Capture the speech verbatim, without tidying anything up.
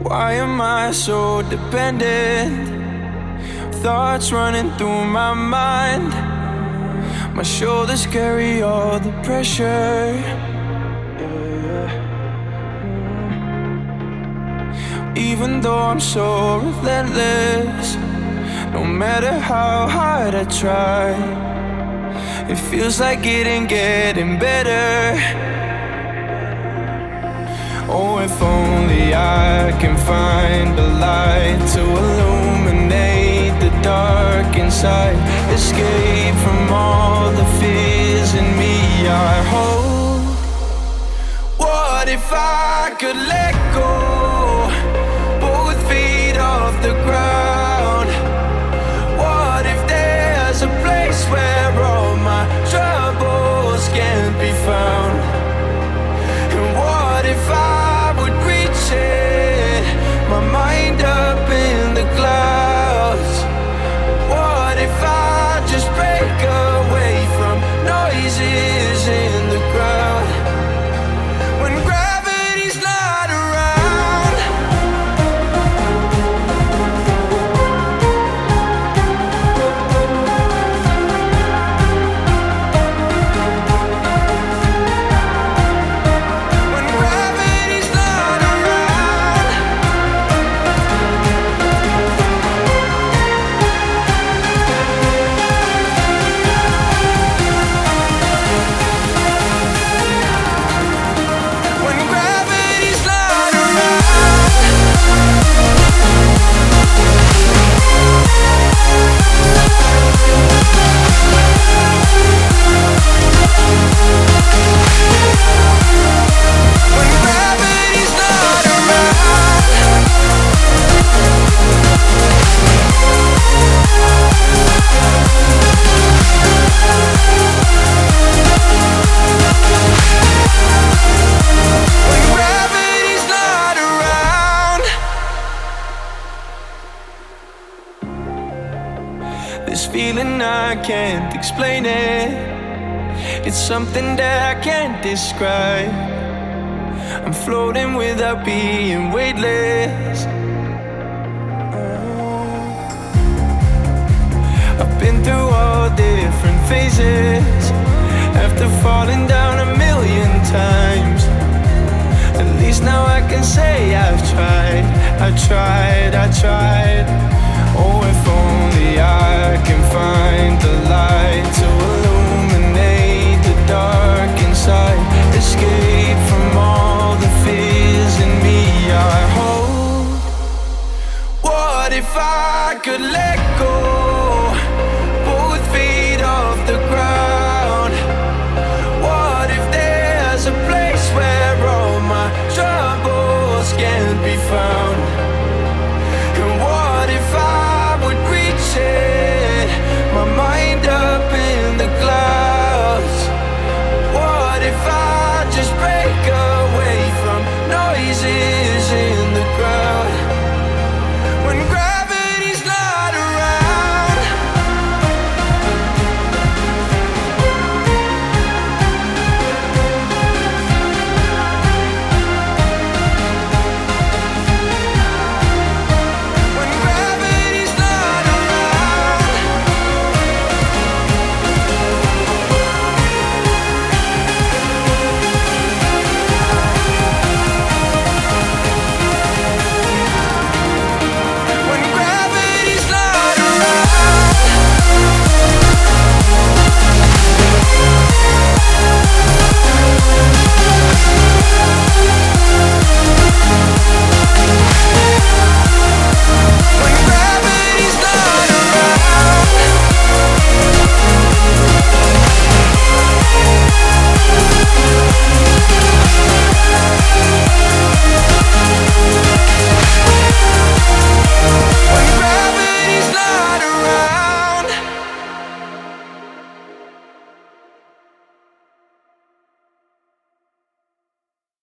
Why am I so dependent? Thoughts running through my mind. My shoulders carry all the pressure. Even though I'm so relentless, no matter how hard I try, it feels like it ain't getting better. Oh, if only I can find a light to illuminate the dark inside. Escape from all the fears in me I hold. What if I could let go? Both feet off the ground. What if there's a place where all my troubles can't be found? And what if I would reach it, my mind up in the clouds? What if I just break away from noises in the crowd? When gravity's not around. When gravity's not around. When gravity's not around. When gravity's not around. When gravity's not around. This feeling, I can't explain it. It's something that I can't describe. I'm floating without being weightless. I've been through all different phases. After falling down a million times, at least now I can say I've tried. I tried, I tried. Oh, if only I can find the light to illuminate the dark inside. Escape